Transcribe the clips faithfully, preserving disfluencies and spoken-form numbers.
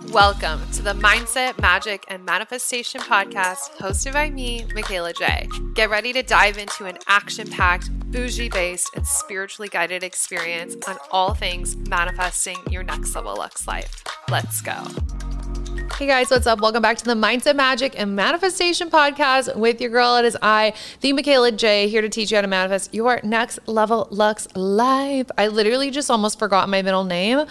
Welcome to the Mindset, Magic, and Manifestation podcast hosted by me, Michaela J. Get ready to dive into an action-packed, bougie-based, and spiritually guided experience on all things manifesting your next level Lux life. Let's go. Hey guys, what's up? Welcome back to the Mindset, Magic, and Manifestation podcast with your girl. It is I, the Michaela J, here to teach you how to manifest your next level Lux life. I literally just almost forgot my middle name.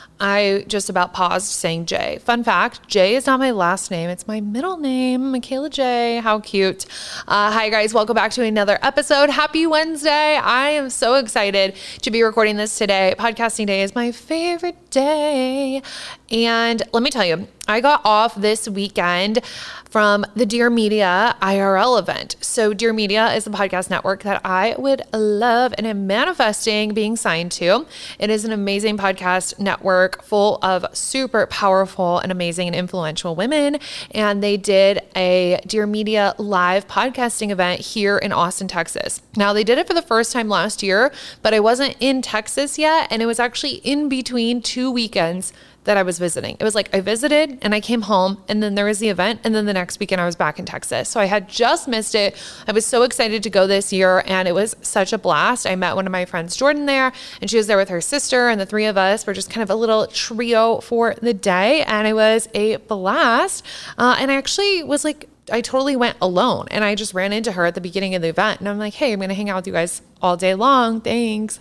I just about paused saying J. Fun fact, J is not my last name. It's my middle name, Michaela J. How cute. Uh, hi guys, welcome back to another episode. Happy Wednesday. I am so excited to be recording this today. Podcasting day is my favorite day. And let me tell you, I got off this weekend from the Dear Media I R L event. So Dear Media is a podcast network that I would love and am manifesting being signed to. It is an amazing podcast network full of super powerful and amazing and influential women. And they did a Dear Media live podcasting event here in Austin, Texas. Now they did it for the first time last year, but I wasn't in Texas yet. And it was actually in between two weekends that I was visiting. It was like I visited and I came home and then there was the event and then the next weekend I was back in Texas. So I had just missed it. I was so excited to go this year and it was such a blast. I met one of my friends, Jordan, there, and she was there with her sister, and the three of us were just kind of a little trio for the day, and it was a blast. Uh, and I actually was like, I totally went alone, and I just ran into her at the beginning of the event and I'm like, hey, I'm going to hang out with you guys all day long. Thanks.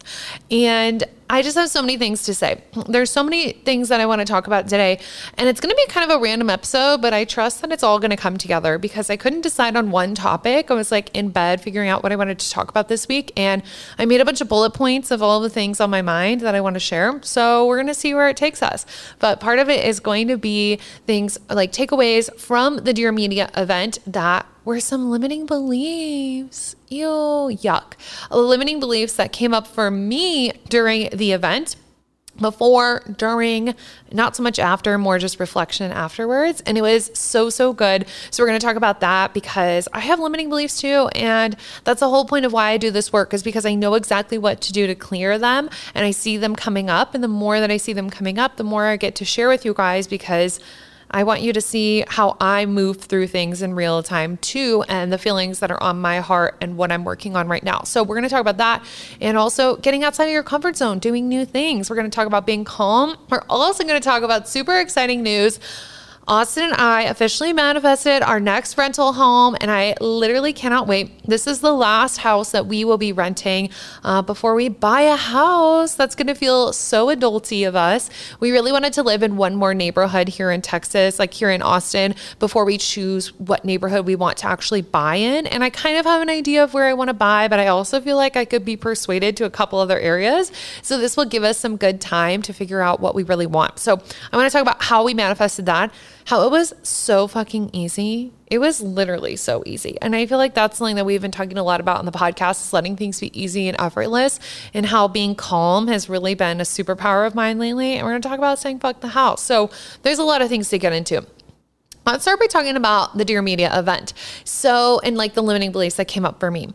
And I just have so many things to say. There's so many things that I want to talk about today, and it's going to be kind of a random episode, but I trust that it's all going to come together because I couldn't decide on one topic. I was like in bed figuring out what I wanted to talk about this week, and I made a bunch of bullet points of all the things on my mind that I want to share. So we're going to see where it takes us. But part of it is going to be things like takeaways from the Dear Media event that were some limiting beliefs. Ew, yuck. Limiting beliefs that came up for me during the event, before, during, not so much after, more just reflection afterwards. And it was so, so good. So we're going to talk about that because I have limiting beliefs too. And that's the whole point of why I do this work, is because I know exactly what to do to clear them. And I see them coming up. And the more that I see them coming up, the more I get to share with you guys, because I want you to see how I move through things in real time too, and the feelings that are on my heart and what I'm working on right now. So we're going to talk about that, and also getting outside of your comfort zone, doing new things. We're going to talk about being calm. We're also going to talk about super exciting news. Austin and I officially manifested our next rental home, and I literally cannot wait. This is the last house that we will be renting uh, before we buy a house. That's going to feel so adulty of us. We really wanted to live in one more neighborhood here in Texas, like here in Austin, before we choose what neighborhood we want to actually buy in. And I kind of have an idea of where I want to buy, but I also feel like I could be persuaded to a couple other areas. So this will give us some good time to figure out what we really want. So I want to talk about how we manifested that. How it was so fucking easy. It was literally so easy. And I feel like that's something that we've been talking a lot about on the podcast, is letting things be easy and effortless, and how being calm has really been a superpower of mine lately. And we're going to talk about saying fuck the house. So there's a lot of things to get into. Let's start by talking about the Dear Media event. So, and like the limiting beliefs that came up for me.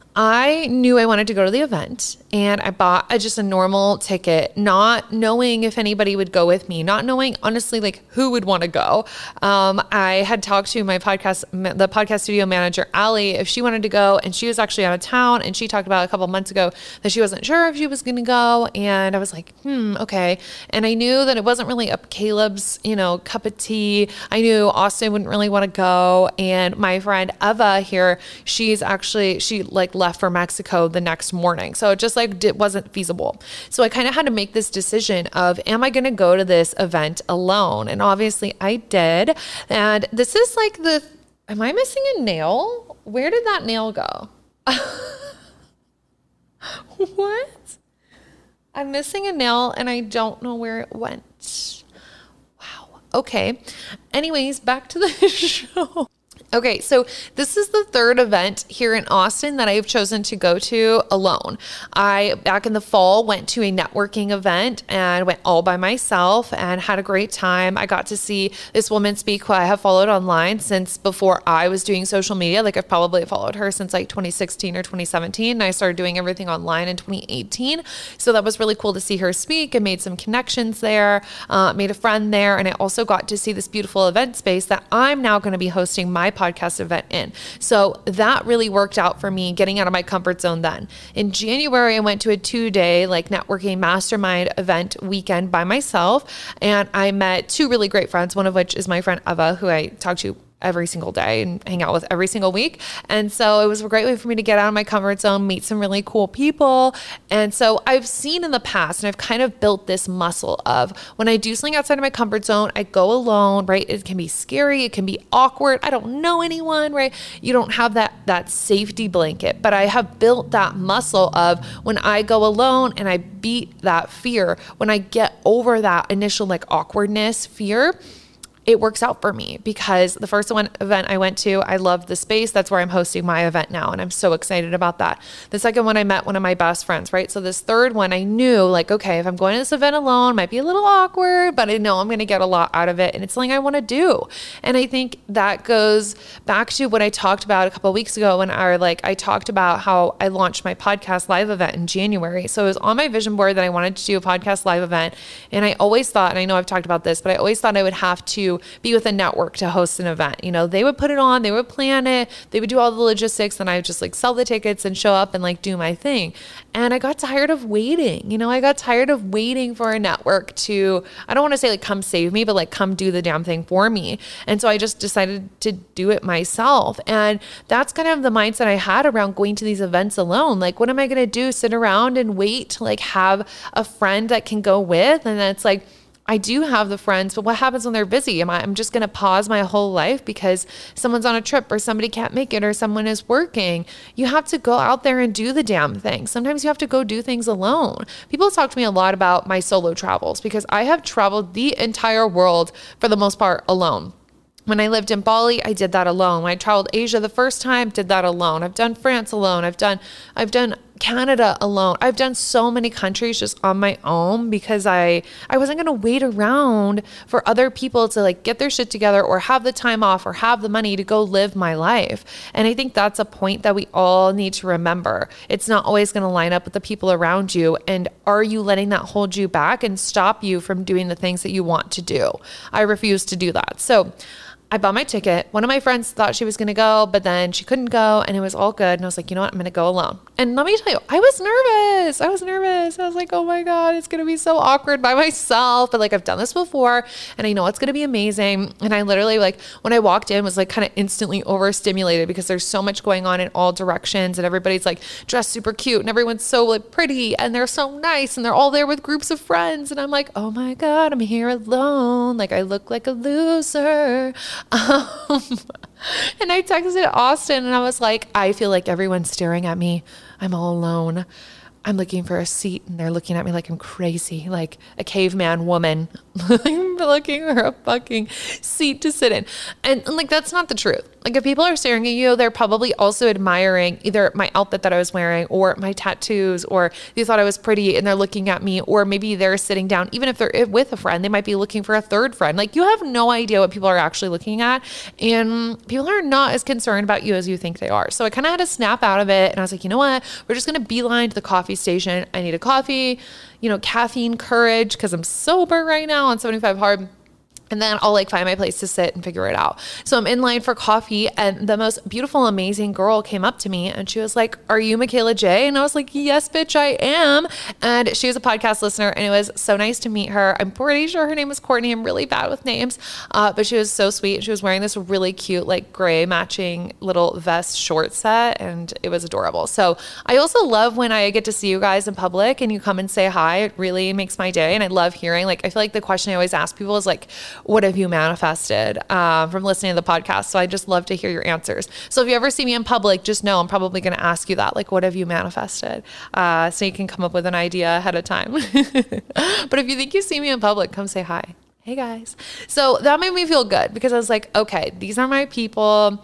I knew I wanted to go to the event, and I bought a, just a normal ticket, not knowing if anybody would go with me, not knowing honestly like who would want to go. Um, I had talked to my podcast, the podcast studio manager, Allie, if she wanted to go, and she was actually out of town, and she talked about a couple months ago that she wasn't sure if she was going to go. And I was like, hmm, okay. And I knew that it wasn't really up Caleb's, you know, cup of tea. I knew Austin wouldn't really want to go. And my friend Eva here, she's actually, she like left for Mexico the next morning. So it just like it wasn't feasible. So I kind of had to make this decision of, am I going to go to this event alone? And obviously I did. And this is like the, am I missing a nail? Where did that nail go? What? I'm missing a nail and I don't know where it went. Wow. Okay. Anyways, back to the show. Okay, so this is the third event here in Austin that I've chosen to go to alone. I, back in the fall, went to a networking event and went all by myself and had a great time. I got to see this woman speak who I have followed online since before I was doing social media. Like I've probably followed her since like twenty sixteen or twenty seventeen. And I started doing everything online in twenty eighteen. So that was really cool to see her speak and made some connections there, uh, made a friend there. And I also got to see this beautiful event space that I'm now going to be hosting my podcast podcast event in. So that really worked out for me, getting out of my comfort zone then. In January, I went to a two-day like networking mastermind event weekend by myself, and I met two really great friends, one of which is my friend Eva, who I talk to every single day and hang out with every single week. And so it was a great way for me to get out of my comfort zone, meet some really cool people. And so I've seen in the past, and I've kind of built this muscle of when I do something outside of my comfort zone, I go alone, right? It can be scary. It can be awkward. I don't know anyone, right? You don't have that, that safety blanket, but I have built that muscle of when I go alone and I beat that fear, when I get over that initial like awkwardness, fear, it works out for me because the first one event I went to, I loved the space. That's where I'm hosting my event now. And I'm so excited about that. The second one, I met one of my best friends, right? So this third one, I knew like, okay, if I'm going to this event alone, might be a little awkward, but I know I'm going to get a lot out of it. And it's something I want to do. And I think that goes back to what I talked about a couple of weeks ago when I like, I talked about how I launched my podcast live event in January. So it was on my vision board that I wanted to do a podcast live event. And I always thought, and I know I've talked about this, but I always thought I would have to be with a network to host an event. You know, they would put it on, they would plan it, they would do all the logistics, and I would just like sell the tickets and show up and like do my thing. And I got tired of waiting. You know, I got tired of waiting for a network to, I don't want to say like come save me, but like come do the damn thing for me. And so I just decided to do it myself. And that's kind of the mindset I had around going to these events alone. Like, what am I going to do? Sit around and wait to like have a friend that can go with? And then it's like, I do have the friends, but what happens when they're busy? Am I, I'm just going to pause my whole life because someone's on a trip or somebody can't make it or someone is working. You have to go out there and do the damn thing. Sometimes you have to go do things alone. People talk to me a lot about my solo travels because I have traveled the entire world for the most part alone. When I lived in Bali, I did that alone. When I traveled Asia the first time, did that alone. I've done France alone. I've done, I've done Canada alone. I've done so many countries just on my own because I, I wasn't going to wait around for other people to like get their shit together or have the time off or have the money to go live my life. And I think that's a point that we all need to remember. It's not always going to line up with the people around you. And are you letting that hold you back and stop you from doing the things that you want to do? I refuse to do that. So I bought my ticket. One of my friends thought she was going to go, but then she couldn't go and it was all good. And I was like, you know what? I'm going to go alone. And let me tell you, I was nervous. I was nervous. I was like, oh my God, it's going to be so awkward by myself. But like, I've done this before and I know it's going to be amazing. And I literally like, when I walked in was like kind of instantly overstimulated because there's so much going on in all directions and everybody's like dressed super cute and everyone's so like pretty and they're so nice and they're all there with groups of friends. And I'm like, oh my God, I'm here alone. Like I look like a loser. Um, and I texted Austin and I was like, I feel like everyone's staring at me. I'm all alone. I'm looking for a seat and they're looking at me like I'm crazy, like a caveman woman looking for a fucking seat to sit in. And, and like, that's not the truth. Like if people are staring at you, they're probably also admiring either my outfit that I was wearing or my tattoos, or they thought I was pretty and they're looking at me, or maybe they're sitting down. Even if they're with a friend, they might be looking for a third friend. Like you have no idea what people are actually looking at. And people are not as concerned about you as you think they are. So I kind of had to snap out of it. And I was like, you know what? We're just going to beeline to the coffee station. I need a coffee, you know, caffeine courage because I'm sober right now on seventy-five hard. And then I'll like find my place to sit and figure it out. So I'm in line for coffee and the most beautiful, amazing girl came up to me and she was like, are you Michaela J? And I was like, yes, bitch, I am. And she was a podcast listener and it was so nice to meet her. I'm pretty sure her name was Courtney. I'm really bad with names. Uh, but she was so sweet. She was wearing this really cute, like gray matching little vest short set and it was adorable. So I also love when I get to see you guys in public and you come and say hi. It really makes my day. And I love hearing, like, I feel like the question I always ask people is like, what have you manifested uh, from listening to the podcast? So I just love to hear your answers. So if you ever see me in public, just know I'm probably going to ask you that, like, what have you manifested? Uh, so you can come up with an idea ahead of time. But if you think you see me in public, come say hi. Hey guys. So that made me feel good because I was like, okay, these are my people.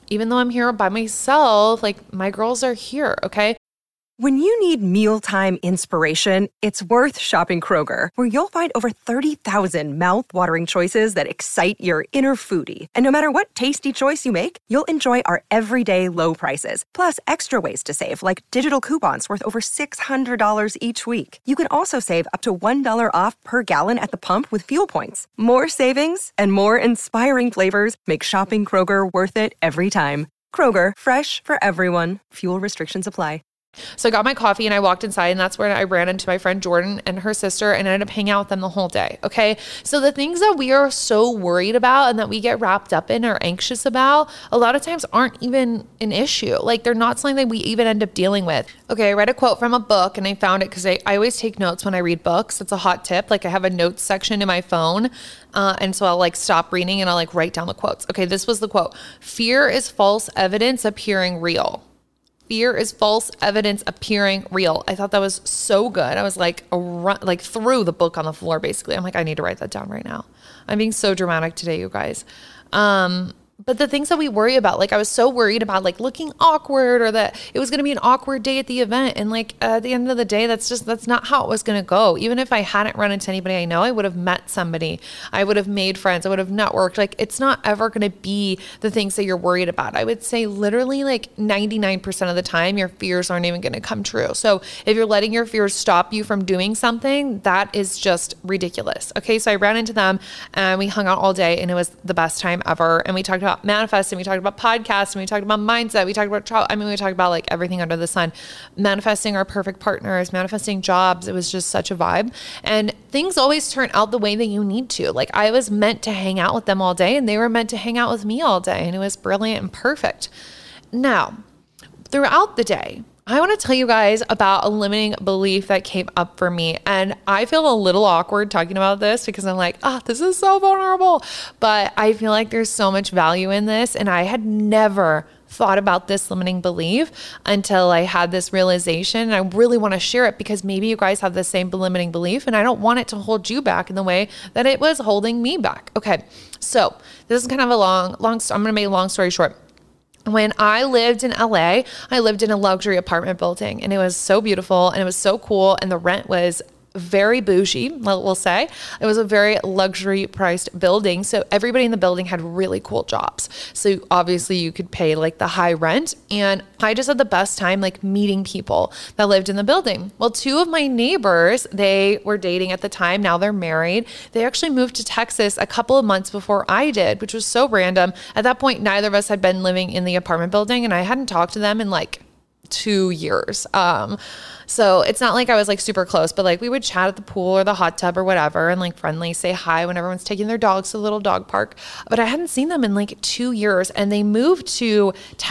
even though I'm here by myself, like my girls are here, okay? When you need mealtime inspiration, it's worth shopping Kroger, where you'll find over thirty thousand mouth-watering choices that excite your inner foodie. And no matter what tasty choice you make, you'll enjoy our everyday low prices, plus extra ways to save, like digital coupons worth over six hundred dollars each week. You can also save up to one dollar off per gallon at the pump with fuel points. More savings and more inspiring flavors make shopping Kroger worth it every time. Kroger, fresh for everyone. Fuel restrictions apply. So I got my coffee and I walked inside, and that's where I ran into my friend Jordan and her sister and I ended up hanging out with them the whole day. Okay. So the things that we are so worried about and that we get wrapped up in or anxious about, a lot of times aren't even an issue. Like they're not something that we even end up dealing with. Okay. I read a quote from a book and I found it because I, I always take notes when I read books. It's a hot tip. Like I have a notes section in my phone. Uh, and so I'll like stop reading and I'll like write down the quotes. Okay. This was the quote. Fear is false evidence appearing real. Fear is false evidence appearing real. I thought that was so good. I was like, a run, like threw the book on the floor, basically. I'm like, I need to write that down right now. I'm being so dramatic today, you guys. Um, but the things that we worry about, like I was so worried about like looking awkward or that it was going to be an awkward day at the event. And like uh, at the end of the day, that's just, that's not how it was going to go. Even if I hadn't run into anybody I know, I would have met somebody. I would have made friends. I would have networked. Like it's not ever going to be the things that you're worried about. I would say literally like ninety-nine percent of the time, your fears aren't even going to come true. So if you're letting your fears stop you from doing something, that is just ridiculous. Okay. So I ran into them and we hung out all day and it was the best time ever. And we talked about manifesting, we talked about podcasts, and we talked about mindset, we talked about travel. I mean, we talked about like everything under the sun, manifesting our perfect partners, manifesting jobs. It was just such a vibe. And things always turn out the way that you need to. Like I was meant to hang out with them all day and they were meant to hang out with me all day. And it was brilliant and perfect. Now, throughout the day, I want to tell you guys about a limiting belief that came up for me. And I feel a little awkward talking about this because I'm like, ah, oh, this is so vulnerable. But I feel like there's so much value in this. And I had never thought about this limiting belief until I had this realization. And I really want to share it because maybe you guys have the same limiting belief and I don't want it to hold you back in the way that it was holding me back. Okay. So this is kind of a long, long, I'm going to make a long story short. When I lived in L A, I lived in a luxury apartment building and it was so beautiful and it was so cool. And the rent was very bougie, we'll say. It was a very luxury priced building. So everybody in the building had really cool jobs. So obviously you could pay like the high rent. And I just had the best time like meeting people that lived in the building. Well, two of my neighbors, they were dating at the time. Now they're married. They actually moved to Texas a couple of months before I did, which was so random. At that point, neither of us had been living in the apartment building and I hadn't talked to them in like two years. Um, so it's not like I was like super close, but like we would chat at the pool or the hot tub or whatever and like friendly say hi when everyone's taking their dogs to the little dog park. But I hadn't seen them in like two years and they moved to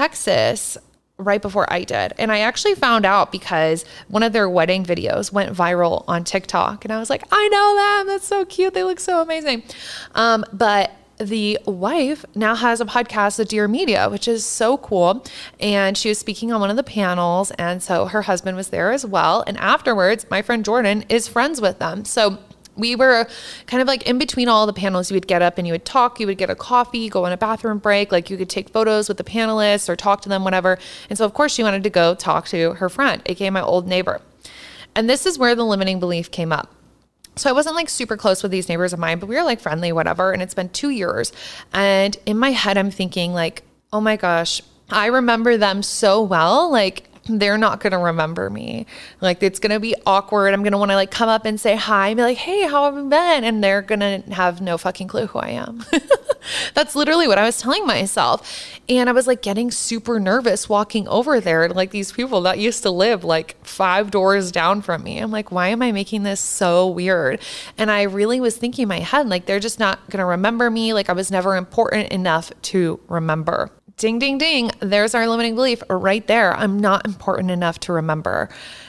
Texas right before I did. And I actually found out because one of their wedding videos went viral on TikTok and I was like, I know them. That's so cute. They look so amazing. Um, but the wife now has a podcast, The Dear Media, which is so cool. And she was speaking on one of the panels. And so her husband was there as well. And afterwards, my friend Jordan is friends with them. So we were kind of like in between all the panels. You would get up and you would talk, you would get a coffee, go on a bathroom break. Like you could take photos with the panelists or talk to them, whatever. And so of course she wanted to go talk to her friend, aka my old neighbor. And this is where the limiting belief came up. So I wasn't like super close with these neighbors of mine, but we were like friendly, whatever. And it's been two years. And in my head, I'm thinking like, oh my gosh, I remember them so well. Like they're not going to remember me. Like it's going to be awkward. I'm going to want to like come up and say hi and be like, hey, how have you been? And they're going to have no fucking clue who I am. That's literally what I was telling myself. And I was like getting super nervous walking over there to like these people that used to live like five doors down from me. I'm like, why am I making this so weird? And I really was thinking in my head, like, they're just not going to remember me. Like I was never important enough to remember. Ding, ding, ding. There's our limiting belief right there. I'm not important enough to remember.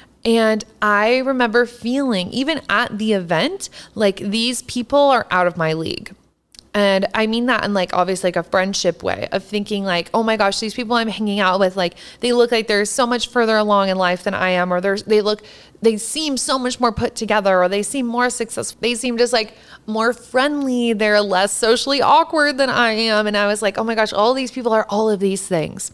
And I remember feeling, even at the event, like these people are out of my league. And I mean that in like, obviously like a friendship way of thinking like, oh my gosh, these people I'm hanging out with, like they look like they're so much further along in life than I am, or they're, they look, they seem so much more put together, or they seem more successful. They seem just like more friendly. They're less socially awkward than I am. And I was like, oh my gosh, all these people are all of these things.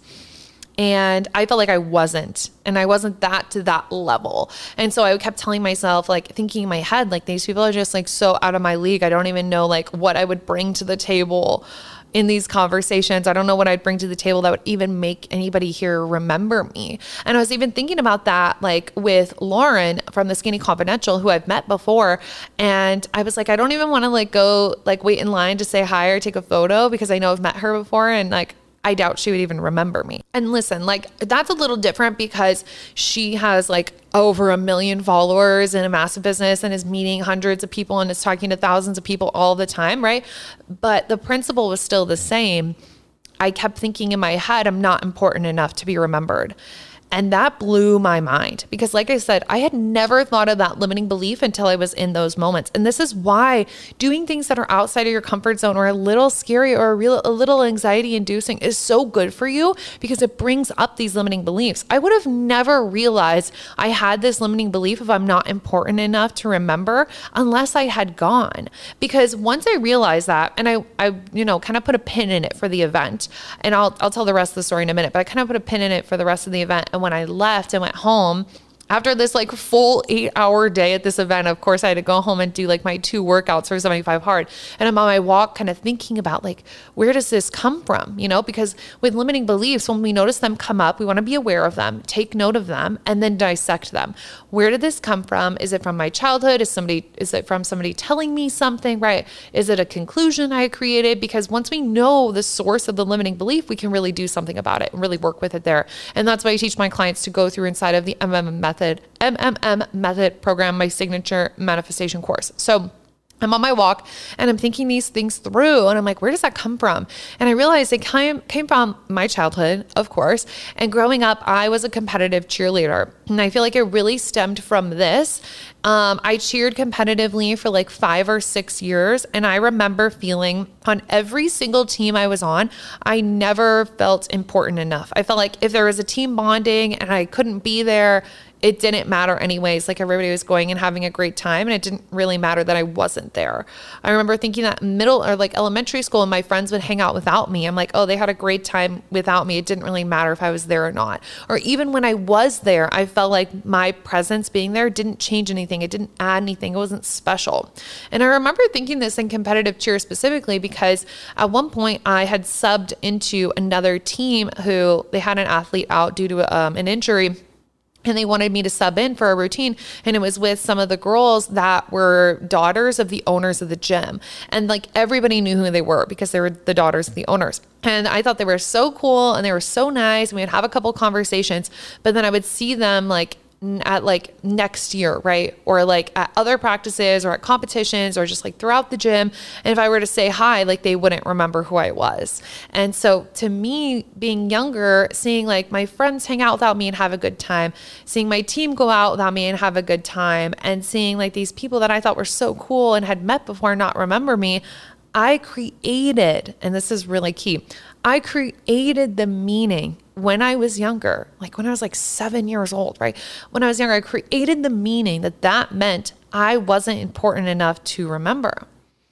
And I felt like I wasn't, and I wasn't that to that level. And so I kept telling myself, like thinking in my head, like these people are just like so out of my league. I don't even know like what I would bring to the table in these conversations. I don't know what I'd bring to the table that would even make anybody here remember me. And I was even thinking about that, like with Lauren from the Skinny Confidential, who I've met before. And I was like, I don't even want to like go like wait in line to say hi or take a photo, because I know I've met her before. And like, I doubt she would even remember me. And listen, like that's a little different because she has like over a million followers and a massive business and is meeting hundreds of people and is talking to thousands of people all the time, right? But the principle was still the same. I kept thinking in my head, I'm not important enough to be remembered. And that blew my mind because, like I said, I had never thought of that limiting belief until I was in those moments. And this is why doing things that are outside of your comfort zone or a little scary or a, real, a little anxiety inducing is so good for you, because it brings up these limiting beliefs. I would have never realized I had this limiting belief of I'm not important enough to remember unless I had gone. Because once I realized that, and I, I, you know, kind of put a pin in it for the event, and I'll, I'll tell the rest of the story in a minute, but I kind of put a pin in it for the rest of the event. And when I left and went home, after this like full eight hour day at this event, of course I had to go home and do like my two workouts for seventy-five hard. And I'm on my walk kind of thinking about like, where does this come from? You know, because with limiting beliefs, when we notice them come up, we want to be aware of them, take note of them, and then dissect them. Where did this come from? Is it from my childhood? Is somebody, is it from somebody telling me something, right? Is it a conclusion I created? Because once we know the source of the limiting belief, we can really do something about it and really work with it there. And that's why I teach my clients to go through inside of the M M M method M M M method program, my signature manifestation course. So I'm on my walk and I'm thinking these things through, and I'm like, where does that come from? And I realized it came, came from my childhood, of course. And growing up, I was a competitive cheerleader. And I feel like it really stemmed from this. Um, I cheered competitively for like five or six years. And I remember feeling on every single team I was on, I never felt important enough. I felt like if there was a team bonding and I couldn't be there, it didn't matter anyways. Like everybody was going and having a great time, and it didn't really matter that I wasn't there. I remember thinking that middle or like elementary school, and my friends would hang out without me. I'm like, oh, they had a great time without me. It didn't really matter if I was there or not. Or even when I was there, I felt like my presence being there didn't change anything. It didn't add anything. It wasn't special. And I remember thinking this in competitive cheer specifically because at one point I had subbed into another team who they had an athlete out due to um, an injury. And they wanted me to sub in for a routine. And it was with some of the girls that were daughters of the owners of the gym. And like everybody knew who they were because they were the daughters of the owners. And I thought they were so cool and they were so nice. And we would have a couple conversations, but then I would see them like at like next year, right? Or like at other practices or at competitions or just like throughout the gym. And if I were to say hi, like they wouldn't remember who I was. And so to me, being younger, seeing like my friends hang out without me and have a good time, seeing my team go out without me and have a good time, and seeing like these people that I thought were so cool and had met before not remember me, I created, and this is really key, I created the meaning when I was younger, like when I was like seven years old, right? When I was younger, I created the meaning that that meant I wasn't important enough to remember.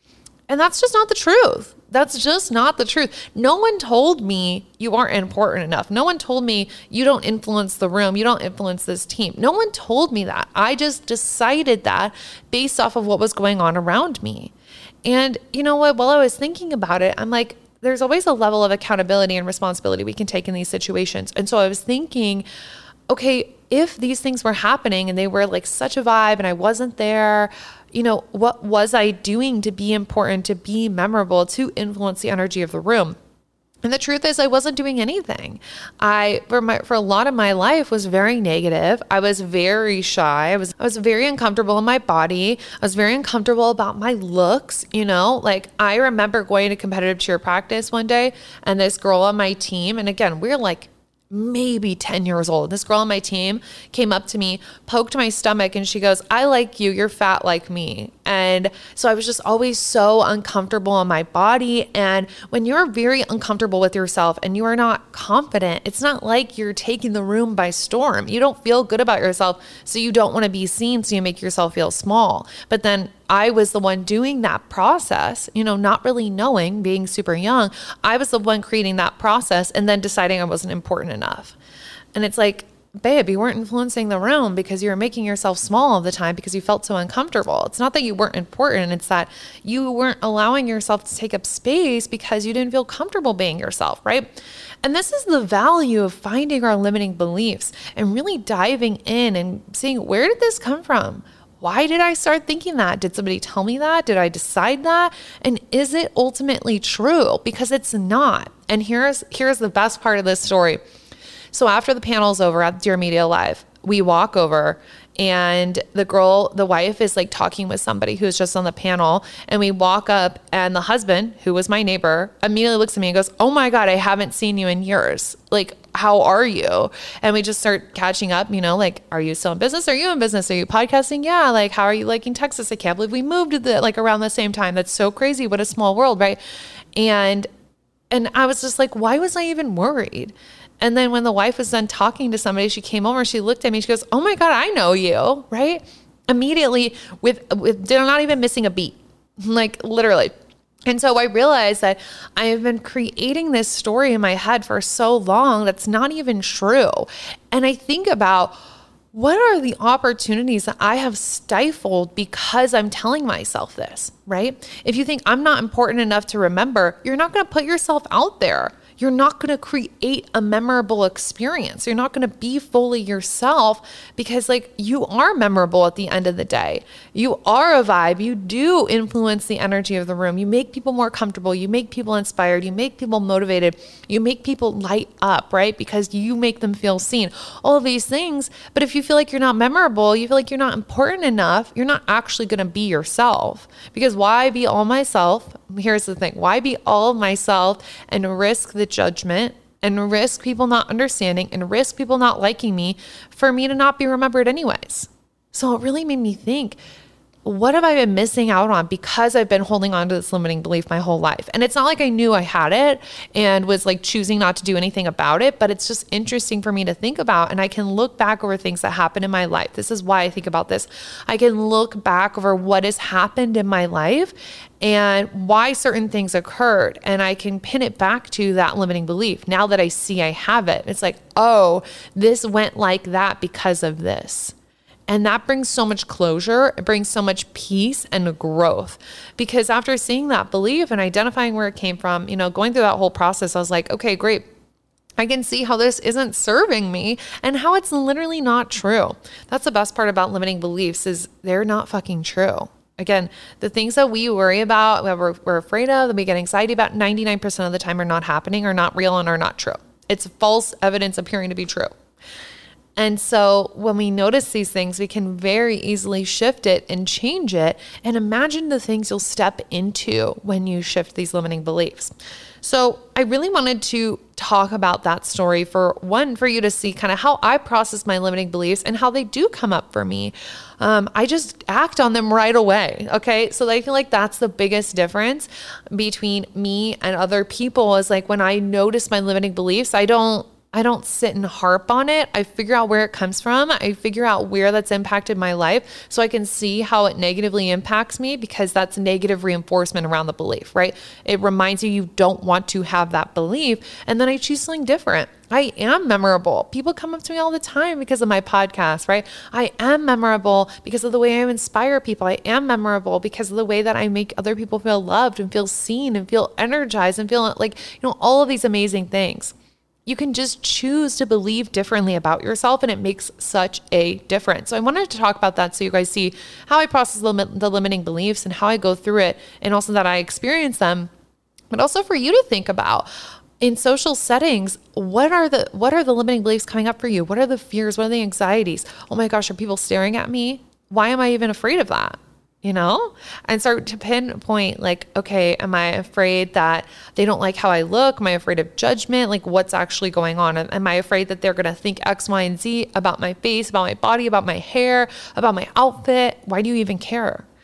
And that's just not the truth. That's just not the truth. No one told me you aren't important enough. No one told me you don't influence the room. You don't influence this team. No one told me that. I just decided that based off of what was going on around me. And you know what? While I was thinking about it, I'm like, there's always a level of accountability and responsibility we can take in these situations. And so I was thinking, okay, if these things were happening and they were like such a vibe and I wasn't there, you know, what was I doing to be important, to be memorable, to influence the energy of the room? And the truth is I wasn't doing anything. I, for my, for a lot of my life was very negative. I was very shy. I was, I was very uncomfortable in my body. I was very uncomfortable about my looks, you know, like I remember going to competitive cheer practice one day and this girl on my team, and again, we're like maybe ten years old. This girl on my team came up to me, poked my stomach, and she goes, I like you. You're fat like me. And so I was just always so uncomfortable in my body. And when you're very uncomfortable with yourself and you are not confident, it's not like you're taking the room by storm. You don't feel good about yourself, so you don't want to be seen, so you make yourself feel small. But then I was the one doing that process, you know, not really knowing, being super young. I was the one creating that process and then deciding I wasn't important enough. And it's like, babe, you weren't influencing the room because you were making yourself small all the time because you felt so uncomfortable. It's not that you weren't important. It's that you weren't allowing yourself to take up space because you didn't feel comfortable being yourself, right? And this is the value of finding our limiting beliefs and really diving in and seeing, where did this come from? Why did I start thinking that? Did somebody tell me that? Did I decide that? And is it ultimately true? Because it's not. And here's here's the best part of this story. So after the panel's over at Dear Media Live, we walk over and the girl, the wife is like talking with somebody who's just on the panel, and we walk up and the husband, who was my neighbor, immediately looks at me and goes, "Oh my God, I haven't seen you in years. Like, how are you?" And we just start catching up, you know, like, "Are you still in business? Are you in business? Are you podcasting? Yeah. Like, how are you liking Texas? I can't believe we moved to the, like around the same time. That's so crazy. What a small world." Right. And, and I was just like, why was I even worried? And then when the wife was done talking to somebody, she came over, she looked at me, she goes, "Oh my God, I know you," right? Immediately with, with, they're not even missing a beat, like literally. And so I realized that I have been creating this story in my head for so long that's not even true. And I think about, what are the opportunities that I have stifled because I'm telling myself this, right? If you think I'm not important enough to remember, you're not going to put yourself out there. You're not going to create a memorable experience. You're not going to be fully yourself, because like, you are memorable at the end of the day. You are a vibe. You do influence the energy of the room. You make people more comfortable. You make people inspired. You make people motivated. You make people light up, right? Because you make them feel seen. All of these things. But if you feel like you're not memorable, you feel like you're not important enough, you're not actually going to be yourself. Because why be all myself? Here's the thing. Why be all myself and risk the judgment and risk people not understanding and risk people not liking me for me to not be remembered anyways? So it really made me think, what have I been missing out on because I've been holding on to this limiting belief my whole life? And it's not like I knew I had it and was like choosing not to do anything about it, but it's just interesting for me to think about. And I can look back over things that happened in my life. This is why I think about this. I can look back over what has happened in my life and why certain things occurred. And I can pin it back to that limiting belief. Now that I see I have it, it's like, oh, this went like that because of this. And that brings so much closure. It brings so much peace and growth, because after seeing that belief and identifying where it came from, you know, going through that whole process, I was like, okay, great. I can see how this isn't serving me and how it's literally not true. That's the best part about limiting beliefs, is they're not fucking true. Again, the things that we worry about, that we're, we're afraid of, that we get anxiety about, ninety-nine percent of the time are not happening, are not real, and are not true. It's false evidence appearing to be true. And so when we notice these things, we can very easily shift it and change it. And imagine the things you'll step into when you shift these limiting beliefs. So I really wanted to talk about that story, for one, for you to see kind of how I process my limiting beliefs and how they do come up for me. Um, I just act on them right away. Okay. So I feel like that's the biggest difference between me and other people, is like, when I notice my limiting beliefs, I don't I don't sit and harp on it. I figure out where it comes from. I figure out where that's impacted my life so I can see how it negatively impacts me, because that's negative reinforcement around the belief, right? It reminds you you don't want to have that belief. And then I choose something different. I am memorable. People come up to me all the time because of my podcast, right? I am memorable because of the way I inspire people. I am memorable because of the way that I make other people feel loved and feel seen and feel energized and feel like, you know, all of these amazing things. You can just choose to believe differently about yourself, and it makes such a difference. So I wanted to talk about that so you guys see how I process the, the limiting beliefs and how I go through it, and also that I experience them, but also for you to think about in social settings, what are the what are the limiting beliefs coming up for you? What are the fears? What are the anxieties? Oh my gosh, are people staring at me? Why am I even afraid of that? You know, and start to pinpoint, like, okay, am I afraid that they don't like how I look? Am I afraid of judgment? Like, what's actually going on? Am I afraid that they're going to think X, Y, and Z about my face, about my body, about my hair, about my outfit? Why do you even care?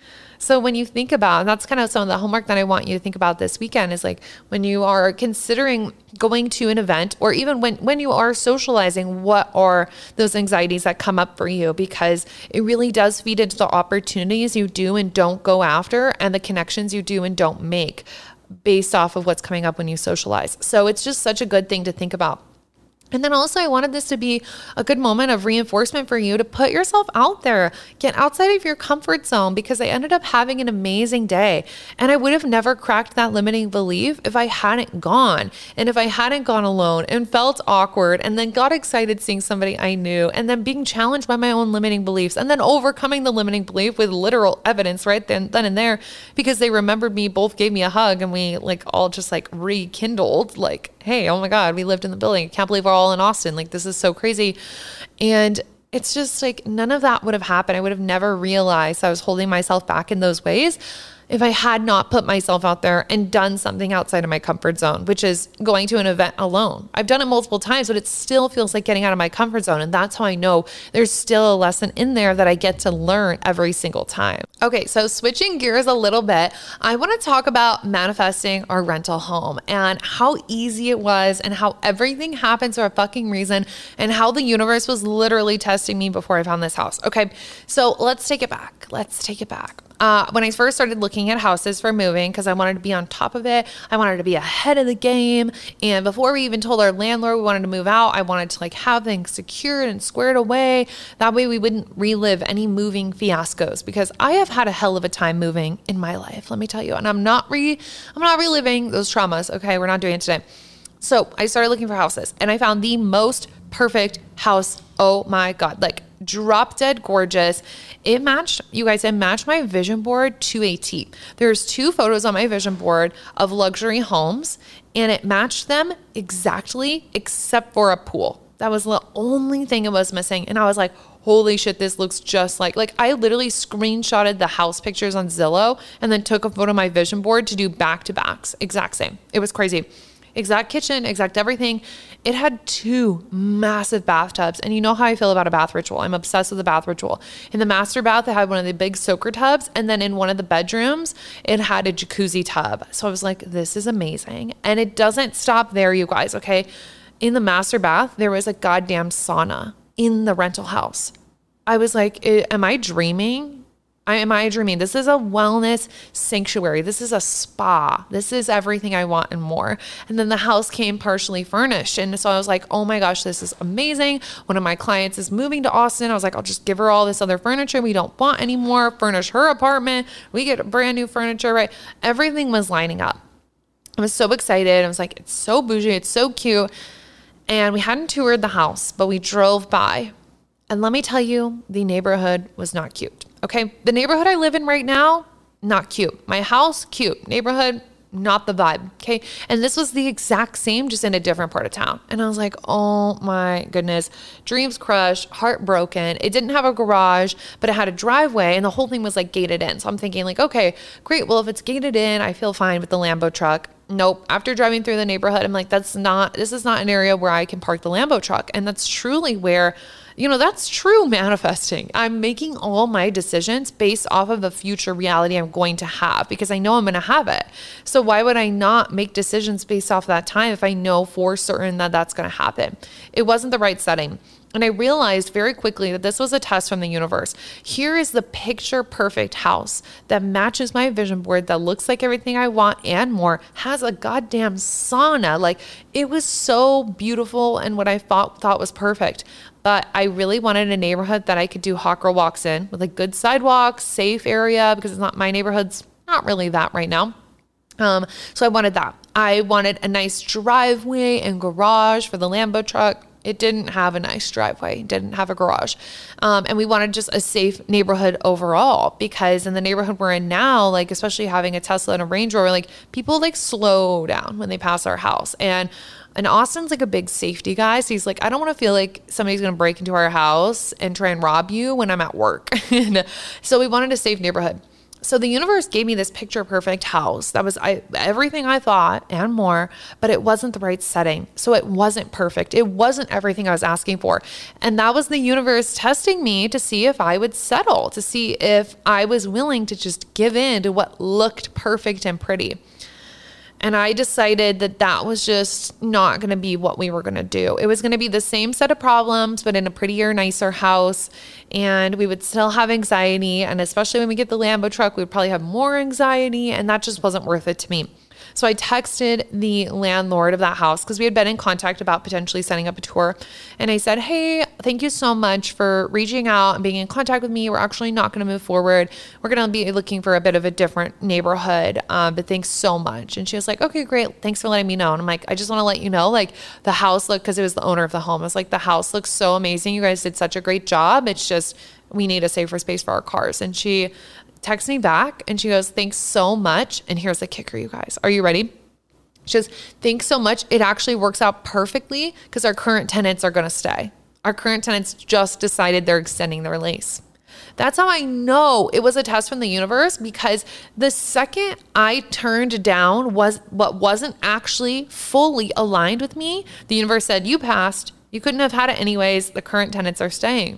So when you think about, and that's kind of some of the homework that I want you to think about this weekend is like when you are considering going to an event, or even when, when you are socializing, what are those anxieties that come up for you? Because it really does feed into the opportunities you do and don't go after, and the connections you do and don't make based off of what's coming up when you socialize. So it's just such a good thing to think about. And then also I wanted this to be a good moment of reinforcement for you to put yourself out there, get outside of your comfort zone, because I ended up having an amazing day. And I would have never cracked that limiting belief if I hadn't gone. And if I hadn't gone alone and felt awkward and then got excited seeing somebody I knew and then being challenged by my own limiting beliefs and then overcoming the limiting belief with literal evidence right then, then and there, because they remembered me, both gave me a hug, and we like all just like rekindled, like, hey, oh my God, we lived in the building. I can't believe we're all in Austin. Like, this is so crazy. And it's just like, none of that would have happened. I would have never realized I was holding myself back in those ways if I had not put myself out there and done something outside of my comfort zone, which is going to an event alone. I've done it multiple times, but it still feels like getting out of my comfort zone. And that's how I know there's still a lesson in there that I get to learn every single time. Okay, so switching gears a little bit, I want to talk about manifesting our rental home and how easy it was and how everything happens for a fucking reason and how the universe was literally testing me before I found this house. Okay, so let's take it back. Let's take it back. Uh, when I first started looking at houses for moving, because I wanted to be on top of it, I wanted to be ahead of the game. And before we even told our landlord we wanted to move out, I wanted to like have things secured and squared away. That way we wouldn't relive any moving fiascos, because I have had a hell of a time moving in my life, let me tell you. And I'm not re, I'm not reliving those traumas. Okay, we're not doing it today. So I started looking for houses and I found the most perfect house. Oh my God, like drop dead gorgeous. It matched, you guys, it matched my vision board to a T. There's two photos on my vision board of luxury homes and it matched them exactly except for a pool. That was the only thing it was missing. And I was like, holy shit, this looks just like, like I literally screenshotted the house pictures on Zillow and then took a photo of my vision board to do back to backs. Exact same. It was crazy. Exact kitchen, exact everything. It had two massive bathtubs. And you know how I feel about a bath ritual. I'm obsessed with the bath ritual. In the master bath, it had one of the big soaker tubs. And then in one of the bedrooms, it had a jacuzzi tub. So I was like, this is amazing. And it doesn't stop there, you guys, okay? In the master bath, there was a goddamn sauna in the rental house. I was like, am I dreaming? I, am I dreaming? This is a wellness sanctuary. This is a spa. This is everything I want and more. And then the house came partially furnished. And so I was like, oh my gosh, this is amazing. One of my clients is moving to Austin. I was like, I'll just give her all this other furniture we don't want anymore. Furnish her apartment. We get brand new furniture, right? Everything was lining up. I was so excited. I was like, it's so bougie. It's so cute. And we hadn't toured the house, but we drove by. And let me tell you, the neighborhood was not cute. Okay. The neighborhood I live in right now, not cute. My house, cute. Neighborhood, not the vibe. Okay. And this was the exact same, just in a different part of town. And I was like, oh my goodness, dreams crushed, heartbroken. It didn't have a garage, but it had a driveway and the whole thing was like gated in. So I'm thinking like, okay, great. Well, if it's gated in, I feel fine with the Lambo truck. Nope. After driving through the neighborhood, I'm like, that's not, this is not an area where I can park the Lambo truck. And that's truly where, you know, that's true manifesting. I'm making all my decisions based off of the future reality I'm going to have because I know I'm going to have it. So why would I not make decisions based off that time if I know for certain that that's going to happen? It wasn't the right setting. And I realized very quickly that this was a test from the universe. Here is the picture perfect house that matches my vision board, that looks like everything I want and more, has a goddamn sauna. Like, it was so beautiful and what I thought, thought was perfect. But I really wanted a neighborhood that I could do hot girl walks in with like good sidewalks, safe area, because it's not, my neighborhood's not really that right now. Um, so I wanted that. I wanted a nice driveway and garage for the Lambo truck. It didn't have a nice driveway, didn't have a garage. Um, and we wanted just a safe neighborhood overall, because in the neighborhood we're in now, like especially having a Tesla and a Range Rover, like people like slow down when they pass our house. And and Austin's like a big safety guy. So he's like, I don't want to feel like somebody's going to break into our house and try and rob you when I'm at work. And so we wanted a safe neighborhood. So the universe gave me this picture perfect house that was I, everything I thought and more, but it wasn't the right setting. So it wasn't perfect. It wasn't everything I was asking for. And that was the universe testing me to see if I would settle, to see if I was willing to just give in to what looked perfect and pretty. And I decided that that was just not going to be what we were going to do. It was going to be the same set of problems, but in a prettier, nicer house. And we would still have anxiety. And especially when we get the Lambo truck, we'd probably have more anxiety. And that just wasn't worth it to me. So I texted the landlord of that house because we had been in contact about potentially setting up a tour. And I said, hey, thank you so much for reaching out and being in contact with me. We're actually not going to move forward. We're going to be looking for a bit of a different neighborhood. Um, but thanks so much. And she was like, okay, great. Thanks for letting me know. And I'm like, I just want to let you know, like the house looked, because it was the owner of the home. I was like, the house looks so amazing. You guys did such a great job. It's just, we need a safer space for our cars. And she texts me back and she goes, thanks so much. And here's the kicker, you guys. Are you ready? She goes, thanks so much. It actually works out perfectly because our current tenants are going to stay. Our current tenants just decided they're extending their lease. That's how I know it was a test from the universe, because the second I turned down was what wasn't actually fully aligned with me, the universe said, you passed. You couldn't have had it anyways. The current tenants are staying.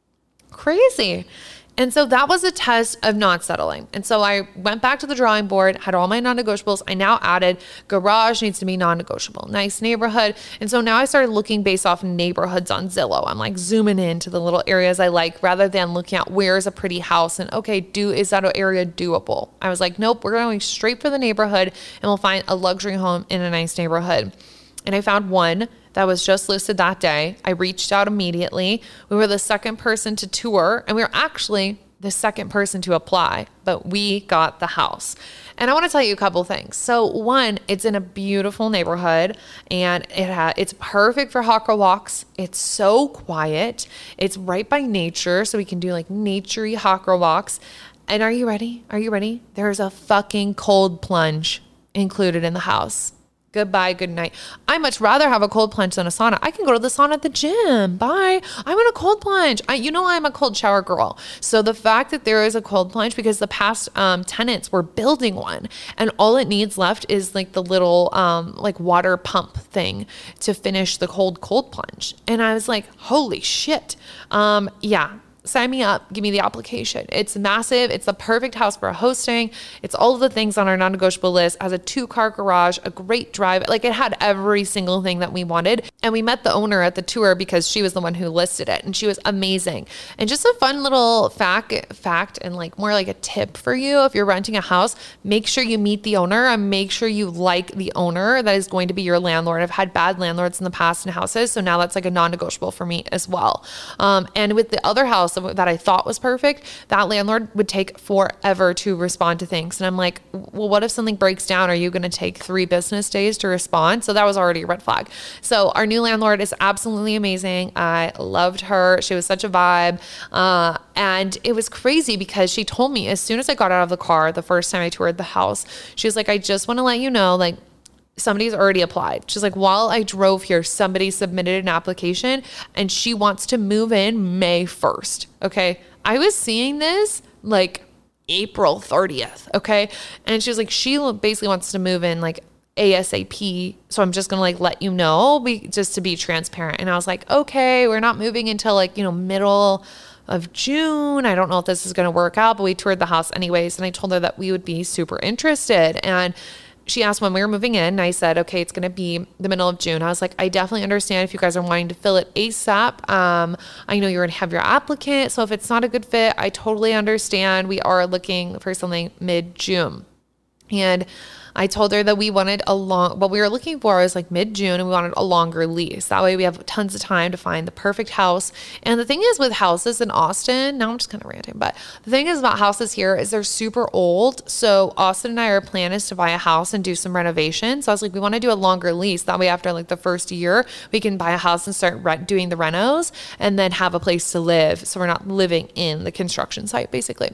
Crazy. And so that was a test of not settling. And so I went back to the drawing board, had all my non-negotiables. I now added garage needs to be non-negotiable, nice neighborhood. And so now I started looking based off neighborhoods on Zillow. I'm like zooming into the little areas I like rather than looking at where's a pretty house and okay, do is that area doable? I was like, nope, we're going straight for the neighborhood and we'll find a luxury home in a nice neighborhood. And I found one that was just listed that day. I reached out immediately. We were the second person to tour, and we were actually the second person to apply, but we got the house. And I want to tell you a couple things. So one, it's in a beautiful neighborhood, and it ha- it's perfect for hawker walks. It's so quiet. It's right by nature, so we can do like naturey hawker walks. And are you ready? Are you ready? There's a fucking cold plunge included in the house. Goodbye, good night. I much rather have a cold plunge than a sauna. I can go to the sauna at the gym. Bye. I want a cold plunge. I, you know, I'm a cold shower girl. So the fact that there is a cold plunge, because the past um, tenants were building one, and all it needs left is like the little um, like water pump thing to finish the cold, cold plunge. And I was like, holy shit. Um, yeah. Sign me up. Give me the application. It's massive. It's the perfect house for hosting. It's all of the things on our non-negotiable list. It has a two-car garage, a great drive. Like it had every single thing that we wanted. And we met the owner at the tour because she was the one who listed it, and she was amazing. And just a fun little fact, fact, and like more like a tip for you if you're renting a house: make sure you meet the owner and make sure you like the owner that is going to be your landlord. I've had bad landlords in the past in houses, so now that's like a non-negotiable for me as well. Um, and with the other house that I thought was perfect, that landlord would take forever to respond to things. And I'm like, well, what if something breaks down? Are you going to take three business days to respond? So that was already a red flag. So our new landlord is absolutely amazing. I loved her. She was such a vibe. Uh, and it was crazy because she told me as soon as I got out of the car, the first time I toured the house, she was like, I just want to let you know, like, somebody's already applied. She's like, while I drove here, somebody submitted an application and she wants to move in May first. Okay. I was seeing this like April thirtieth. Okay. And she was like, she basically wants to move in like ASAP. So I'm just going to like let you know, be, just to be transparent. And I was like, okay, we're not moving until like, you know, middle of June. I don't know if this is going to work out, but we toured the house anyways. And I told her that we would be super interested. And she asked when we were moving in, and I said, okay, it's going to be the middle of June. I was like, I definitely understand if you guys are wanting to fill it ASAP. Um, I know you're going to have your applicant. So if it's not a good fit, I totally understand. We are looking for something mid-June. And I told her that we wanted a long, what we were looking for was like mid-June, and we wanted a longer lease. That way we have tons of time to find the perfect house. And the thing is with houses in Austin, now I'm just kind of ranting, but the thing is about houses here is they're super old. So Austin and I, our plan is to buy a house and do some renovations. So I was like, we want to do a longer lease. That way after like the first year, we can buy a house and start rent, doing the renos and then have a place to live. So we're not living in the construction site basically.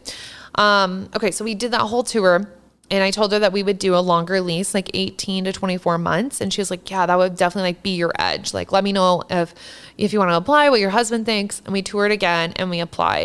Um, okay. So we did that whole tour. And I told her that we would do a longer lease, like eighteen to twenty-four months. And she was like, yeah, that would definitely like be your edge. Like, let me know if, if you want to apply, what your husband thinks. And we toured again and we applied.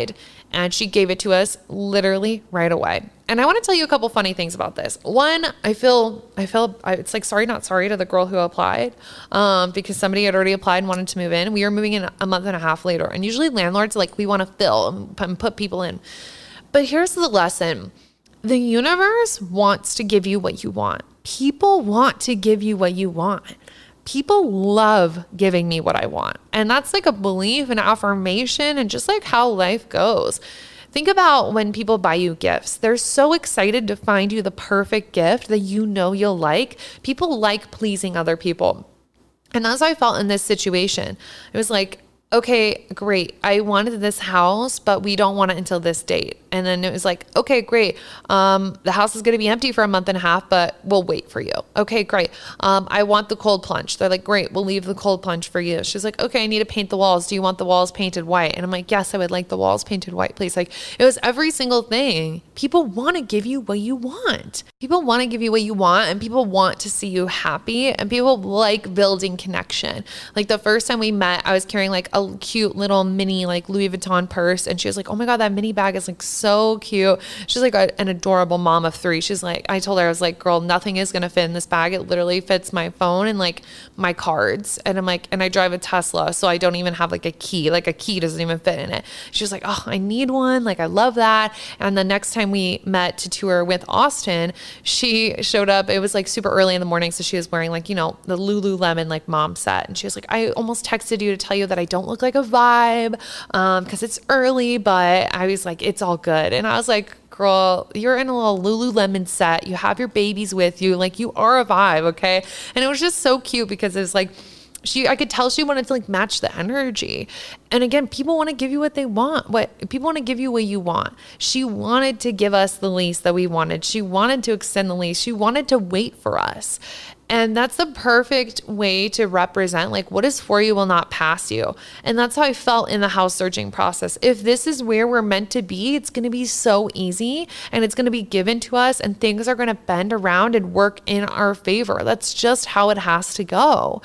And she gave it to us literally right away. And I want to tell you a couple funny things about this. One, I feel, I feel, it's like sorry, not sorry to the girl who applied, um, because somebody had already applied and wanted to move in. We were moving in a month and a half later. And usually landlords, like, we want to fill and put people in. But here's the lesson. The universe wants to give you what you want. People want to give you what you want. People love giving me what I want. And that's like a belief and affirmation and just like how life goes. Think about when people buy you gifts. They're so excited to find you the perfect gift that you know you'll like. People like pleasing other people. And that's how I felt in this situation. It was like, okay, great. I wanted this house, but we don't want it until this date. And then it was like, okay, great. Um, the house is going to be empty for a month and a half, but we'll wait for you. Okay, great. Um, I want the cold plunge. They're like, great, we'll leave the cold plunge for you. She's like, okay, I need to paint the walls. Do you want the walls painted white? And I'm like, yes, I would like the walls painted white, please. Like, it was every single thing. People want to give you what you want. People want to give you what you want, and people want to see you happy, and people like building connection. Like the first time we met, I was carrying like a cute little mini like Louis Vuitton purse, and she was like, oh my God, that mini bag is like so cute. She's like a, an adorable mom of three. She's like, I told her, I was like, girl, nothing is going to fit in this bag. It literally fits my phone and like my cards. And I'm like, and I drive a Tesla, so I don't even have like a key. Like a key doesn't even fit in it. She was like, oh, I need one. Like, I love that. And the next time we met to tour with Austin, she showed up. It was like super early in the morning. So she was wearing like, you know, the Lululemon like mom set. And she was like, I almost texted you to tell you that I don't look like a vibe um, because it's early, but I was like, it's all good. And I was like, girl, you're in a little Lululemon set. You have your babies with you. Like, you are a vibe. Okay. And it was just so cute because it was like, she, I could tell she wanted to like match the energy. And again, people want to give you what they want. What people want to give you what you want. She wanted to give us the lease that we wanted. She wanted to extend the lease. She wanted to wait for us. And that's the perfect way to represent like what is for you will not pass you. And that's how I felt in the house searching process. If this is where we're meant to be, it's going to be so easy and it's going to be given to us and things are going to bend around and work in our favor. That's just how it has to go.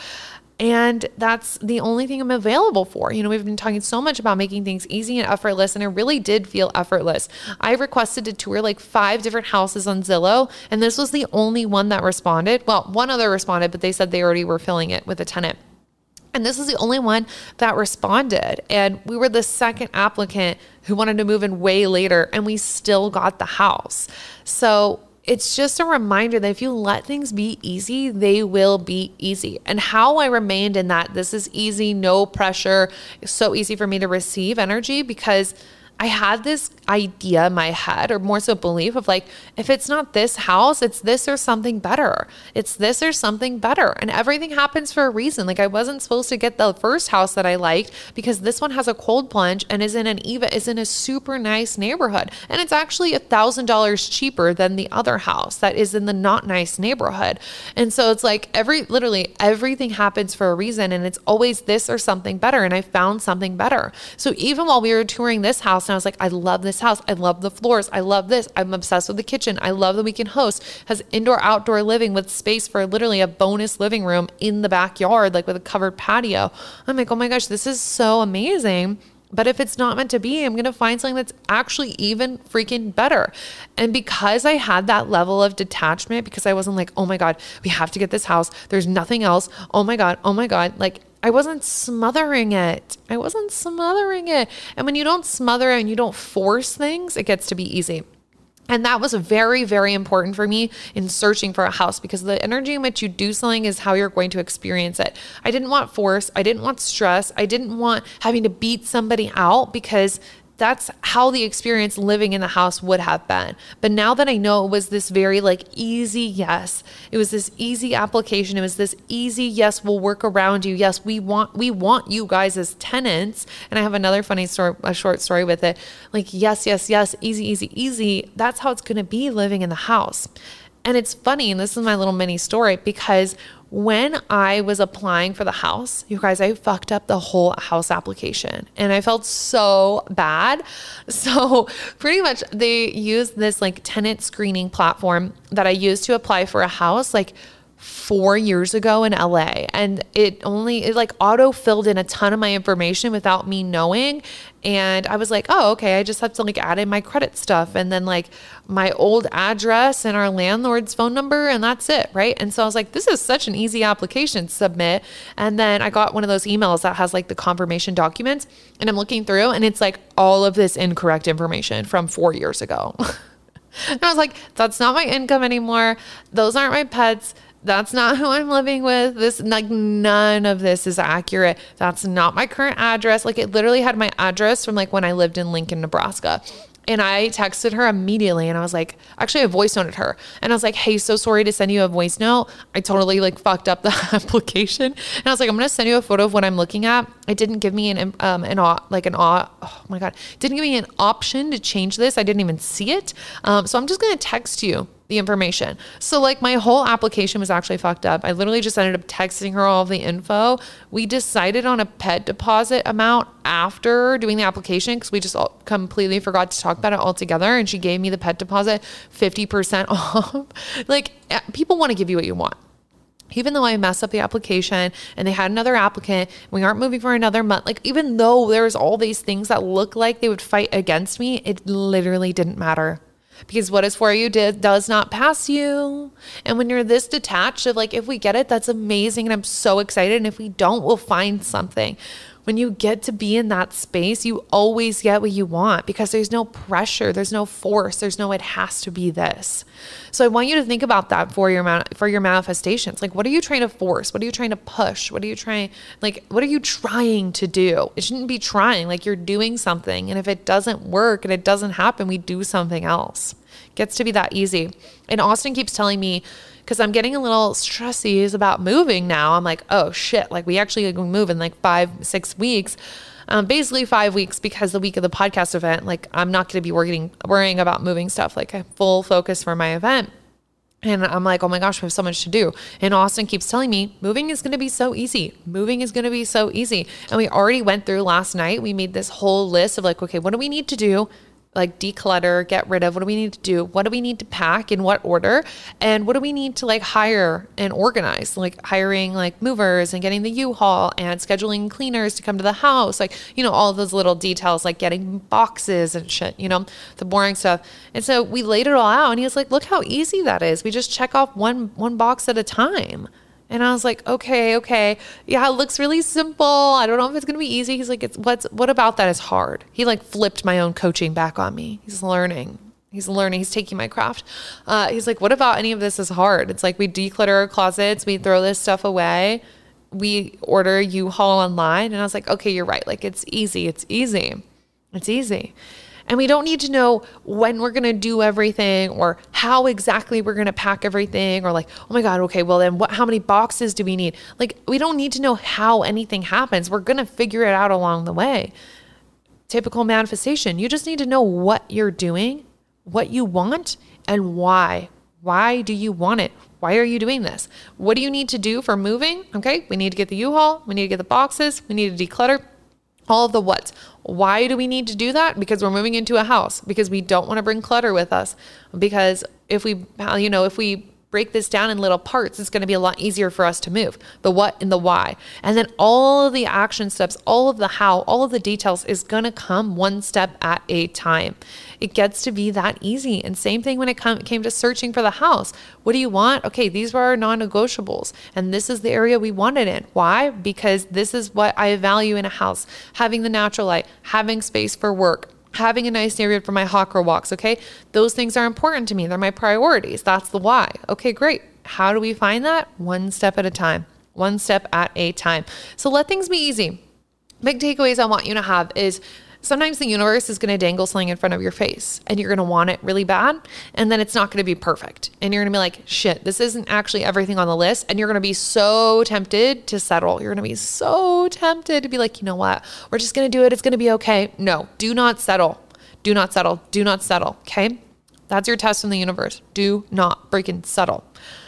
And that's the only thing I'm available for. You know, we've been talking so much about making things easy and effortless, and it really did feel effortless. I requested to tour like five different houses on Zillow, and this was the only one that responded. Well, one other responded, but they said they already were filling it with a tenant. And this is the only one that responded. And we were the second applicant who wanted to move in way later, and we still got the house. So it's just a reminder that if you let things be easy, they will be easy. And how I remained in that, this is easy, no pressure, it's so easy for me to receive energy because I had this idea in my head, or more so belief of like, if it's not this house, it's this or something better. It's this or something better. And everything happens for a reason. Like I wasn't supposed to get the first house that I liked because this one has a cold plunge and is in an Eva, is in a super nice neighborhood. And it's actually a thousand dollars cheaper than the other house that is in the not nice neighborhood. And so it's like every, literally everything happens for a reason. And it's always this or something better. And I found something better. So even while we were touring this house, and I was like, I love this house. I love the floors. I love this. I'm obsessed with the kitchen. I love that we can host. Has indoor outdoor living with space for literally a bonus living room in the backyard, like with a covered patio. I'm like, oh my gosh, this is so amazing. But if it's not meant to be, I'm going to find something that's actually even freaking better. And because I had that level of detachment, because I wasn't like, oh my God, we have to get this house. There's nothing else. Oh my God. Oh my God. Like, I wasn't smothering it. I wasn't smothering it. And when you don't smother it and you don't force things, it gets to be easy. And that was very, very important for me in searching for a house because the energy in which you do something is how you're going to experience it. I didn't want force. I didn't want stress. I didn't want having to beat somebody out because that's how the experience living in the house would have been. But now that I know it was this very like easy yes, it was this easy application. It was this easy yes, we'll work around you. Yes, we want we want you guys as tenants. And I have another funny story, a short story with it. Like yes, yes, yes, easy, easy, easy. That's how it's going to be living in the house. And it's funny, and this is my little mini story, because when I was applying for the house, you guys, I fucked up the whole house application and I felt so bad. So pretty much they used this like tenant screening platform that I used to apply for a house, like four years ago in L A, and it only, it like auto filled in a ton of my information without me knowing. And I was like, oh, okay, I just have to like add in my credit stuff and then like my old address and our landlord's phone number, and that's it, right? And so I was like, this is such an easy application, submit. And then I got one of those emails that has like the confirmation documents, and I'm looking through and it's like all of this incorrect information from four years ago. And I was like, that's not my income anymore. Those aren't my pets. That's not who I'm living with. This, like, none of this is accurate. That's not my current address. Like, it literally had my address from like when I lived in Lincoln, Nebraska. And I texted her immediately and I was like, actually I voice noted her and I was like, hey, so sorry to send you a voice note. I totally like fucked up the application. And I was like, I'm going to send you a photo of what I'm looking at. It didn't give me an, um, an, like an, oh my God, it didn't give me an option to change this. I didn't even see it. Um, so I'm just going to text you the information. So like my whole application was actually fucked up. I literally just ended up texting her all of the info. We decided on a pet deposit amount after doing the application because we just all completely forgot to talk about it all together. And she gave me the pet deposit fifty percent off. Like, people want to give you what you want. Even though I messed up the application and they had another applicant, we aren't moving for another month. Like, even though there's all these things that look like they would fight against me, it literally didn't matter. Because what is for you did, does not pass you. And when you're this detached of like, if we get it, that's amazing. And I'm so excited. And if we don't, we'll find something. When you get to be in that space, you always get what you want because there's no pressure. There's no force. There's no, it has to be this. So I want you to think about that for your, for your manifestations. Like, what are you trying to force? What are you trying to push? What are you trying, like, what are you trying to do? It shouldn't be trying, like you're doing something. And if it doesn't work and it doesn't happen, we do something else. It gets to be that easy. And Austin keeps telling me, because I'm getting a little stressy about moving now. I'm like, oh shit, like we actually move in like five, six weeks. Um, basically five weeks because the week of the podcast event, like I'm not going to be worrying, worrying about moving stuff, like a full focus for my event. And I'm like, oh my gosh, we have so much to do. And Austin keeps telling me moving is going to be so easy. Moving is going to be so easy. And we already went through last night. We made this whole list of like, okay, what do we need to do? Like declutter, get rid of, what do we need to do? What do we need to pack in what order? And what do we need to like hire and organize? Like hiring like movers and getting the U-Haul and scheduling cleaners to come to the house. Like, you know, all of those little details, like getting boxes and shit, you know, the boring stuff. And so we laid it all out and he was like, look how easy that is. We just check off one, one box at a time. And I was like, okay, okay. Yeah, it looks really simple. I don't know if it's going to be easy. He's like, it's what's, what about that is hard? He like flipped my own coaching back on me. He's learning. He's learning. He's taking my craft. Uh, he's like, what about any of this is hard? It's like we declutter our closets. We throw this stuff away. We order U-Haul online. And I was like, okay, you're right. Like it's easy. It's easy. It's easy. And we don't need to know when we're going to do everything or how exactly we're going to pack everything or like, oh my God, okay, well then what, how many boxes do we need? Like, we don't need to know how anything happens. We're going to figure it out along the way. Typical manifestation. You just need to know what you're doing, what you want, and why. Why do you want it? Why are you doing this? What do you need to do for moving? Okay, we need to get the U-Haul. We need to get the boxes. We need to declutter. All of the what. Why do we need to do that? Because we're moving into a house, because we don't want to bring clutter with us. Because if we, you know, if we break this down in little parts, it's going to be a lot easier for us to move. The what and the why. And then all of the action steps, all of the how, all of the details is going to come one step at a time. It gets to be that easy. And same thing when it come, came to searching for the house. What do you want? Okay, these were our non-negotiables. And this is the area we wanted in. Why? Because this is what I value in a house. Having the natural light, having space for work, having a nice area for my hawker walks, okay? Those things are important to me. They're my priorities. That's the why. Okay, great. How do we find that? One step at a time. One step at a time. So let things be easy. Big takeaways I want you to have is sometimes the universe is going to dangle something in front of your face and you're going to want it really bad. And then it's not going to be perfect. And you're going to be like, shit, this isn't actually everything on the list. And you're going to be so tempted to settle. You're going to be so tempted to be like, you know what? We're just going to do it. It's going to be okay. No, do not settle. Do not settle. Do not settle. Okay. That's your test from the universe. Do not freaking settle.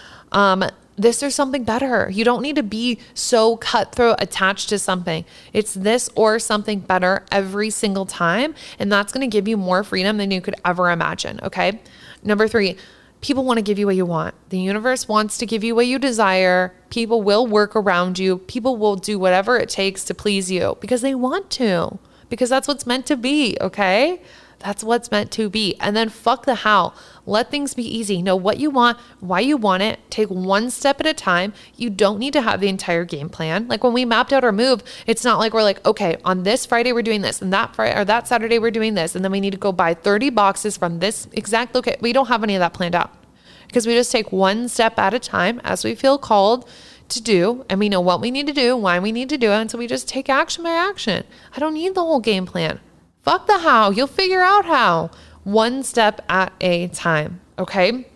Um, This or something better. You don't need to be so cutthroat attached to something. It's this or something better every single time. And that's going to give you more freedom than you could ever imagine. Okay. Number three, people want to give you what you want. The universe wants to give you what you desire. People will work around you. People will do whatever it takes to please you because they want to, because that's what's meant to be. Okay. That's what's meant to be. And then fuck the how. Let things be easy. Know what you want, why you want it. Take one step at a time. You don't need to have the entire game plan. Like when we mapped out our move, it's not like we're like, okay, on this Friday we're doing this, and that Friday or that Saturday we're doing this, and then we need to go buy thirty boxes from this exact location. We don't have any of that planned out because we just take one step at a time as we feel called to do, and we know what we need to do, why we need to do it, and so we just take action by action. I don't need the whole game plan. Fuck the how. You'll figure out how. One step at a time. Okay.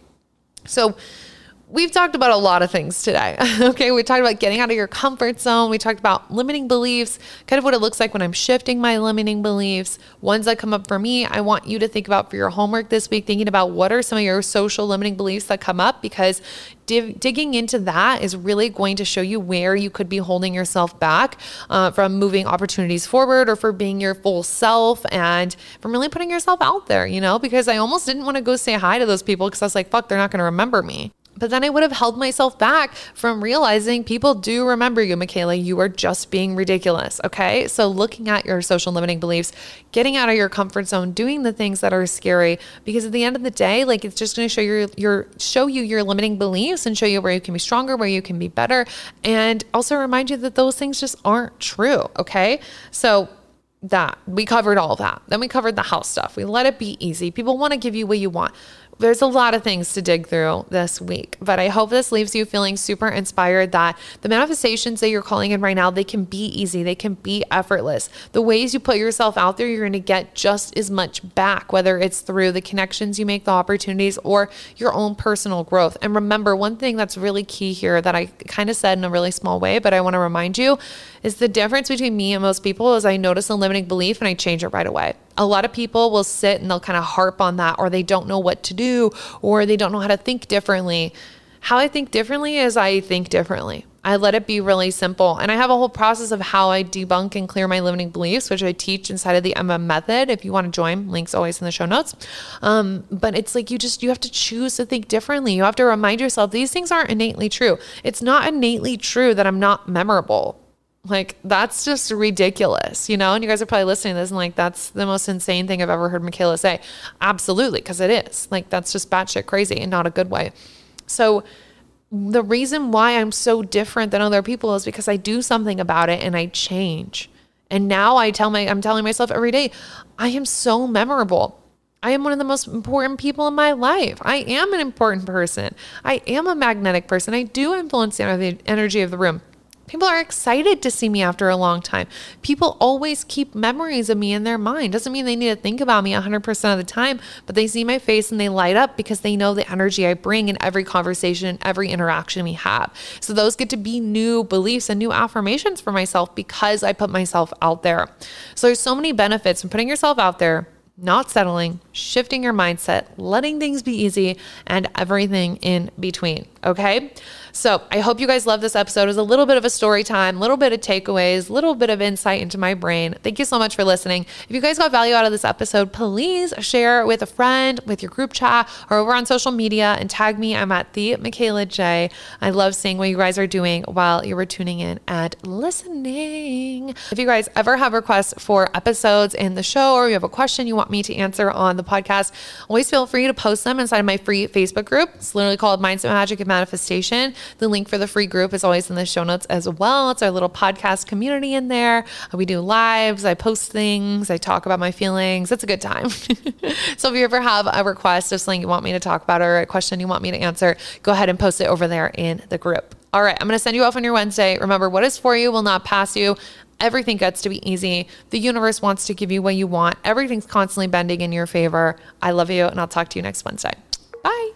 So we've talked about a lot of things today. Okay. We talked about getting out of your comfort zone. We talked about limiting beliefs, kind of what it looks like when I'm shifting my limiting beliefs, ones that come up for me. I want you to think about for your homework this week, thinking about what are some of your social limiting beliefs that come up, because div- digging into that is really going to show you where you could be holding yourself back uh, from moving opportunities forward, or for being your full self, and from really putting yourself out there, you know, because I almost didn't want to go say hi to those people because I was like, fuck, they're not going to remember me. But then I would have held myself back from realizing people do remember you, Michaela. You are just being ridiculous. Okay. So looking at your social limiting beliefs, getting out of your comfort zone, doing the things that are scary, because at the end of the day, like, it's just going to show your, your, show you your limiting beliefs and show you where you can be stronger, where you can be better. And also remind you that those things just aren't true. Okay. So that we covered all that. Then we covered the house stuff. We let it be easy. People want to give you what you want. There's a lot of things to dig through this week, but I hope this leaves you feeling super inspired that the manifestations that you're calling in right now, they can be easy. They can be effortless. The ways you put yourself out there, you're going to get just as much back, whether it's through the connections you make, the opportunities, or your own personal growth. And remember, one thing that's really key here that I kind of said in a really small way, but I want to remind you, is the difference between me and most people is I notice a limiting belief and I change it right away. A lot of people will sit and they'll kind of harp on that, or they don't know what to do, or they don't know how to think differently. How I think differently is I think differently. I let it be really simple. And I have a whole process of how I debunk and clear my limiting beliefs, which I teach inside of the M M method. If you want to join, links always in the show notes. Um, but it's like, you just, you have to choose to think differently. You have to remind yourself, these things aren't innately true. It's not innately true that I'm not memorable. Like, that's just ridiculous, you know? And you guys are probably listening to this and like, that's the most insane thing I've ever heard Michaela say. Absolutely. Cause it is. Like, that's just batshit crazy and not a good way. So the reason why I'm so different than other people is because I do something about it and I change. And now I tell my, I'm telling myself every day, I am so memorable. I am one of the most important people in my life. I am an important person. I am a magnetic person. I do influence the energy of the room. People are excited to see me after a long time. People always keep memories of me in their mind. Doesn't mean they need to think about me one hundred percent of the time, but they see my face and they light up because they know the energy I bring in every conversation, every interaction we have. So those get to be new beliefs and new affirmations for myself because I put myself out there. So there's so many benefits from putting yourself out there, not settling, shifting your mindset, letting things be easy, and everything in between. Okay. So I hope you guys love this episode. It was a little bit of a story time, a little bit of takeaways, a little bit of insight into my brain. Thank you so much for listening. If you guys got value out of this episode, please share with a friend, with your group chat, or over on social media and tag me. I'm at the Michaela J. I love seeing what you guys are doing while you were tuning in and listening. If you guys ever have requests for episodes in the show, or you have a question you want me to answer on the podcast, always feel free to post them inside my free Facebook group. It's literally called Mindset, Magic, and Manifestation. The link for the free group is always in the show notes as well. It's our little podcast community in there. We do lives. I post things. I talk about my feelings. It's a good time. So if you ever have a request of something you want me to talk about or a question you want me to answer, go ahead and post it over there in the group. All right. I'm going to send you off on your Wednesday. Remember, what is for you will not pass you. Everything gets to be easy. The universe wants to give you what you want. Everything's constantly bending in your favor. I love you, and I'll talk to you next Wednesday. Bye.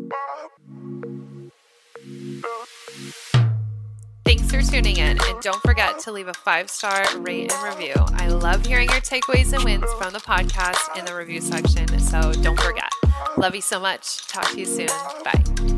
Thanks for tuning in, and don't forget to leave a five-star rate and review. I love hearing your takeaways and wins from the podcast in the review section, so don't forget. Love you so much. Talk to you soon. Bye.